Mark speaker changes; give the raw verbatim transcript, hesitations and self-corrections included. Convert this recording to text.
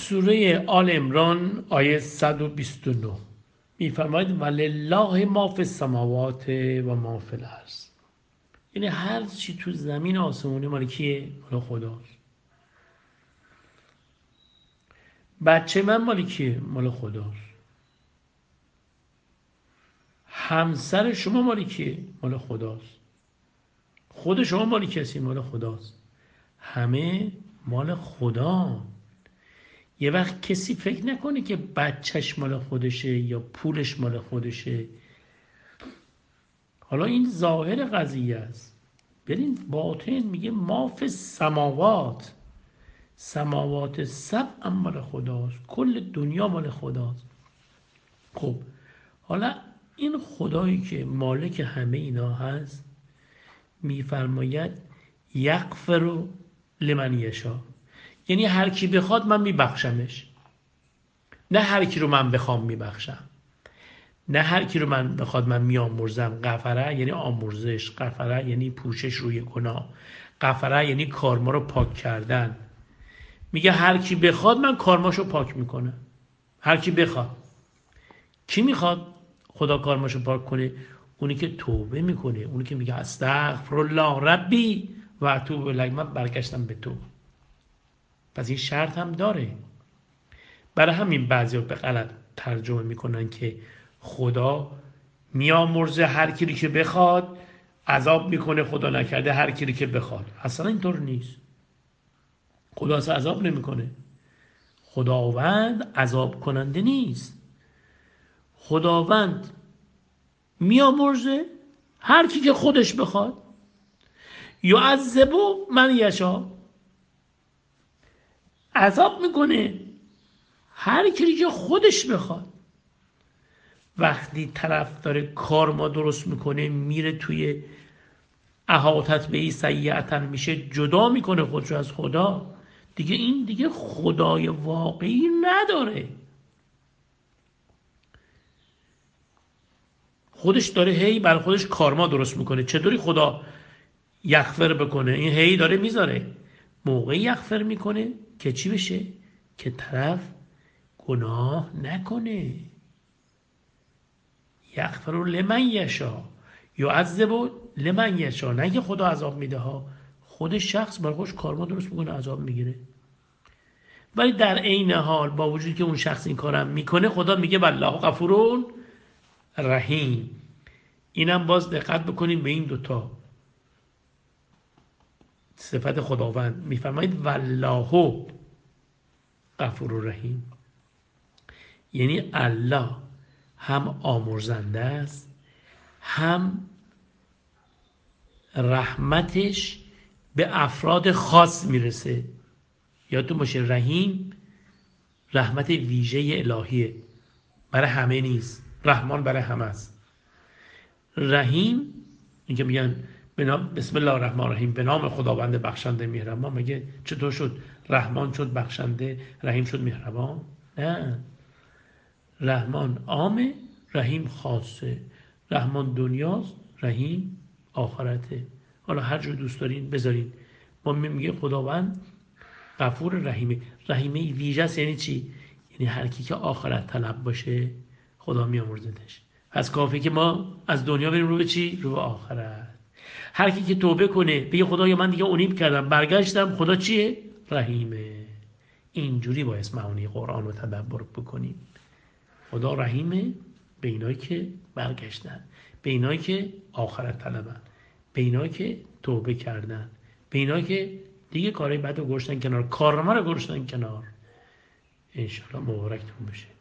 Speaker 1: سوره آل عمران آیه صد و بیست و نه میفرماید ولله ما فی السماوات و ما فی الارض. یعنی هر چی تو زمین آسمونه مال کیه؟ مال خداست. بچه من مال کیه؟ مال خداست. همسر شما مال کیه؟ مال خداست. خود شما مال کسی؟ مال خداست. همه مال خدا. یه وقت کسی فکر نکنه که بچهش مال خودشه یا پولش مال خودشه. حالا این ظاهر قضیه است. برین باطن میگه ما فی السماوات، سماوات سبع مال خداست، کل دنیا مال خداست. خب حالا این خدایی که مالک همه اینا هست میفرماید یغفر لمن یشاء، یعنی هر کی بخواد من میبخشمش. نه هر کی رو من بخوام میبخشم، نه هر کی رو من بخواد من میامرزم. غفره یعنی آمرزش، غفره یعنی پوشش روی گناه، غفره یعنی کارما رو پاک کردن. میگه هر کی بخواد من کارماشو پاک میکنم. هر کی بخواد. کی میخواد خدا کارماشو پاک کنه؟ اونی که توبه میکنه، اونی که میگه استغفر الله ربی و اتوب الیه، من برگشتم به تو. پس این شرط هم داره. برای همین بعضیا به غلط ترجمه میکنن که خدا میامرزه هر کی که بخواد، عذاب میکنه خدا نکرده هر کی که بخواد. اصلا اینطور نیست. خدا اصلا عذاب نمیکنه. خداوند عذاب کننده نیست. خداوند میامرزه هر کی که خودش بخواد. یعذبو من یشاء، عذاب میکنه هر کی که خودش بخواد. وقتی طرف داره کار ما درست میکنه میره توی احاطت به این سیئتا میشه، جدا میکنه خودش از خدا، دیگه این دیگه خدای واقعی نداره. خودش داره هی بر خودش کارما درست میکنه. چطوری خدا یغفر بکنه؟ این هی داره میذاره. موقعی یغفر میکنه که چی بشه؟ که طرف گناه نکنه. یغفر لمن یشاء یعذب لمن یشاء. نه که خدا عذاب میده ها، خود شخص برای خودش کارما درست میکنه عذاب میگیره. ولی در عین حال با وجودی که اون شخص این کارم میکنه، خدا میگه والله غفور رحیم. اینم باز دقت بکنیم به این دوتا صفت خداوند. میفرمایید والله غفور رحیم، یعنی الله هم آمرزنده است، هم رحمتش به افراد خاص میرسه. یادتون باشه رحیم رحمت ویژه الهیه، برای همه نیست. رحمان برای همه است. رحیم این که میگن بسم الله الرحمن الرحیم، به نام خداوند بخشنده مهربان. مگه چطور شد رحمان شد بخشنده، رحیم شد مهربان؟ نه، رحمان عامه، رحیم خاصه. رحمان دنیاست، رحیم آخرته. حالا هر جور دوست دارین بذارین. ما میگه خداوند غفور رحیمه. رحیمه ویژه است. یعنی چی؟ یعنی هر کی که آخرت طلب باشه خدا میامرزدش. پس کافیه که ما از دنیا بریم رو به چی؟ رو به آخرت. هر کی که توبه کنه بگه خدایا من دیگه اونیب کردم برگشتم، خدا چیه؟ رحیمه. اینجوری باید معانی قرآن رو تدبر بکنیم. خدا رحیمه به اینایی که برگشتن، به اینایی که آخرت طلبن، به اینایی که توبه کردن، به اینایی که دیگه کارهای بد رو گذاشتن کنار، کارنامه رو گذاشتن کنار. انشالله مبارکتون بشه.